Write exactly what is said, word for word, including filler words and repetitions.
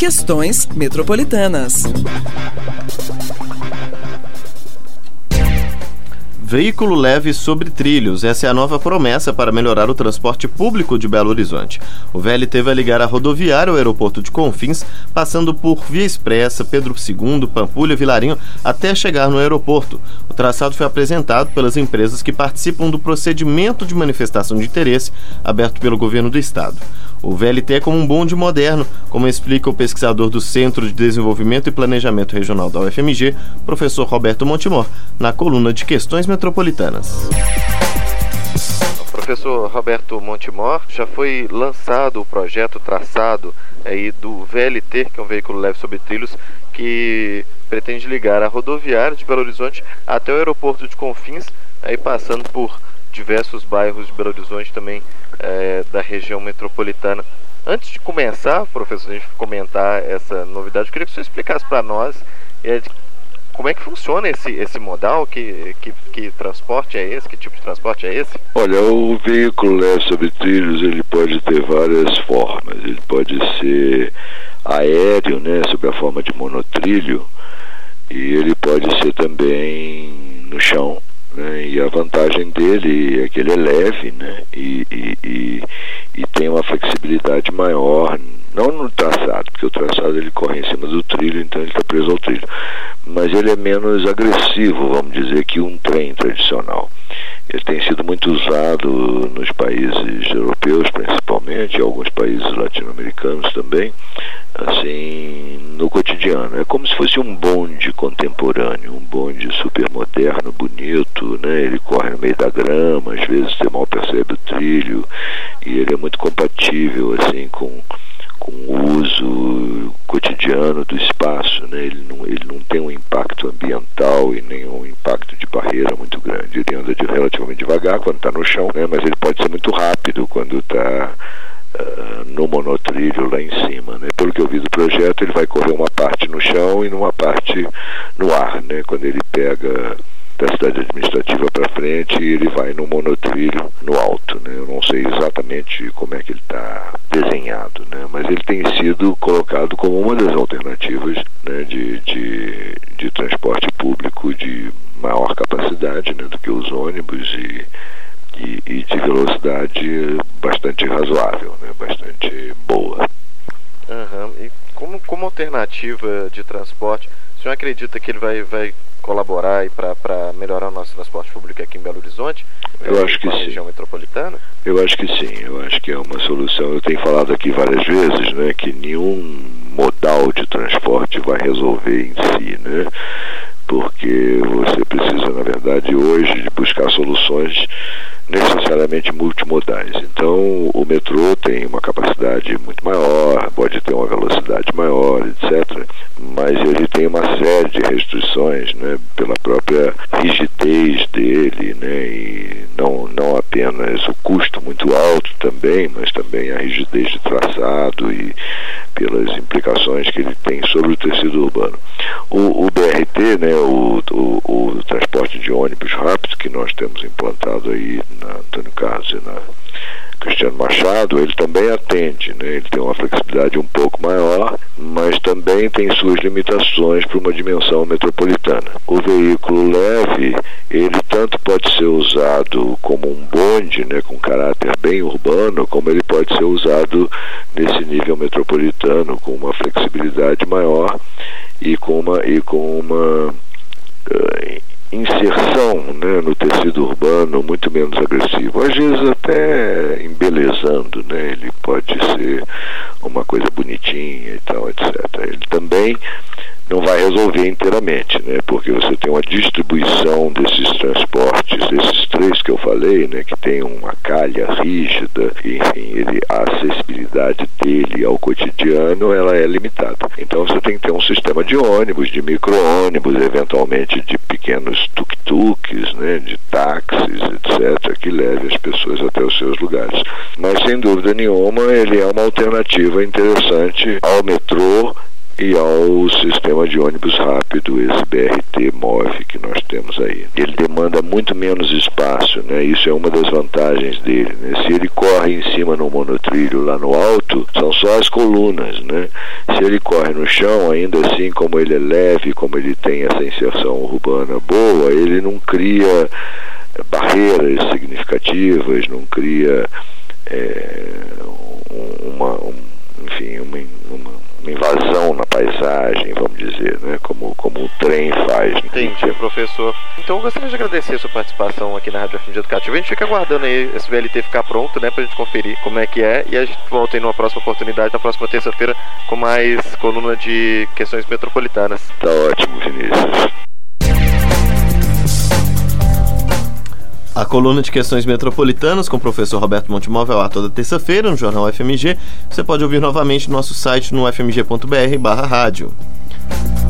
Questões Metropolitanas. Veículo leve sobre trilhos. Essa é a nova promessa para melhorar o transporte público de Belo Horizonte. O V L T vai ligar a rodoviária ao aeroporto de Confins, passando por Via Expressa, Pedro segundo, Pampulha, Vilarinho, até chegar no aeroporto. O traçado foi apresentado pelas empresas que participam do procedimento de manifestação de interesse aberto pelo governo do estado. O V L T é como um bonde moderno, como explica o pesquisador do Centro de Desenvolvimento e Planejamento Regional da U F M G, professor Roberto Montemor, na coluna de Questões Metropolitanas. Professor Roberto Montemor, já foi lançado o projeto traçado aí do V L T, que é um veículo leve sobre trilhos, que pretende ligar a rodoviária de Belo Horizonte até o aeroporto de Confins, aí passando por diversos bairros de Belo Horizonte também, é, da região metropolitana. Antes de começar, professor, a gente comentar essa novidade, eu queria que o senhor explicasse para nós é, como é que funciona esse, esse modal, que, que, que transporte é esse, que tipo de transporte é esse? Olha, o veículo leve sobre trilhos, ele pode ter várias formas. Ele pode ser aéreo, né, sob a forma de monotrilho, e ele pode ser também no chão. Né, e a vantagem dele é que ele é leve, né, e, e, e, e tem uma flexibilidade maior, não no traçado, porque o traçado ele corre em cima do trilho, então ele está preso ao trilho, mas ele é menos agressivo, vamos dizer, que um trem tradicional. Ele tem sido muito usado nos países europeus, principalmente, e alguns países latino-americanos também, assim, no cotidiano. É como se fosse um bonde contemporâneo, um bonde super moderno, bonito, né? Ele corre no meio da grama, às vezes você mal percebe o trilho, e ele é muito compatível, assim, com, com o uso cotidiano do espaço, né? Ele não, ele não tem um impacto ambiental e nenhum impacto de barreira muito grande. Ele anda de relativamente devagar quando está no chão, né? Mas ele pode ser muito rápido quando está Uh, no monotrilho lá em cima, né? Pelo que eu vi do projeto, ele vai correr uma parte no chão e numa parte no ar, né? Quando ele pega da cidade administrativa para frente, ele vai no monotrilho no alto, né? Eu não sei exatamente como é que ele está desenhado, né? Mas ele tem sido colocado como uma das alternativas, né, de, de, de transporte público de maior capacidade, né, do que os ônibus e E, e de velocidade bastante razoável, né? Bastante boa. Uhum. E como, como alternativa de transporte, o senhor acredita que ele vai, vai colaborar para melhorar o nosso transporte público aqui em Belo Horizonte? Eu acho que sim. Região metropolitana? Eu acho que sim, eu acho que é uma solução. Eu tenho falado aqui várias vezes, né, que nenhum modal de transporte vai resolver em si, né? Porque você precisa, na verdade, hoje de buscar soluções necessariamente multimodais. Então, o metrô tem uma capacidade muito maior, pode ter uma velocidade maior, etcétera. Mas ele tem uma série de restrições, né, pela própria rigidez dele, né, e não, não apenas o custo muito alto também, mas também a rigidez de traçado e pelas implicações que ele tem sobre o tecido urbano. O, o B R T, né, o, o, o transporte de ônibus rápido que nós temos implantado aí na Antônio Carlos e na Cristiano Machado, ele também atende, né? Ele tem uma flexibilidade um pouco maior, mas também tem suas limitações para uma dimensão metropolitana. O veículo leve, ele tanto pode ser usado como um bonde, né, com caráter bem urbano, como ele pode ser usado nesse nível metropolitano, com uma flexibilidade maior e com uma, e com uma uh, inserção, né, no tecido urbano muito menos agressivo, às vezes até embelezando, né? Ele pode ser uma coisa bonitinha e tal, etcétera. Ele também não vai resolver inteiramente, né? Porque você tem uma distribuição desses transportes, esses três que eu falei, né? Que tem uma calha rígida, e, enfim, ele, a acessibilidade dele ao cotidiano, ela é limitada. Então você tem que ter um sistema de ônibus, de micro-ônibus, eventualmente de pequenos tuk-tuks, né? De táxis, etcétera, que leve as pessoas até os seus lugares. Mas sem dúvida nenhuma, ele é uma alternativa interessante ao metrô e ao sistema de ônibus rápido, esse B R T M O V que nós temos aí. Ele demanda muito menos espaço, né? Isso é uma das vantagens dele, né? Se ele corre em cima no monotrilho lá no alto, são só as colunas, né? Se se ele corre no chão, ainda assim, como ele é leve, como ele tem essa inserção urbana boa, ele não cria barreiras significativas, não cria é, uma, um, enfim, uma, uma, uma invasão na paisagem, vamos dizer, né? como, como o trem faz. Entendi, professor. Então eu gostaria de agradecer a sua participação aqui na Rádio F M G Educativa. A gente fica aguardando aí esse V L T ficar pronto, né, pra gente conferir como é que é, e a gente volta aí numa próxima oportunidade, na próxima terça-feira, com mais coluna de questões metropolitanas. Tá ótimo, Vinícius. A coluna de questões metropolitanas com o professor Roberto Montemóvel a toda terça-feira no Jornal F M G. Você pode ouvir novamente no nosso site no f m g ponto b r barra rádio.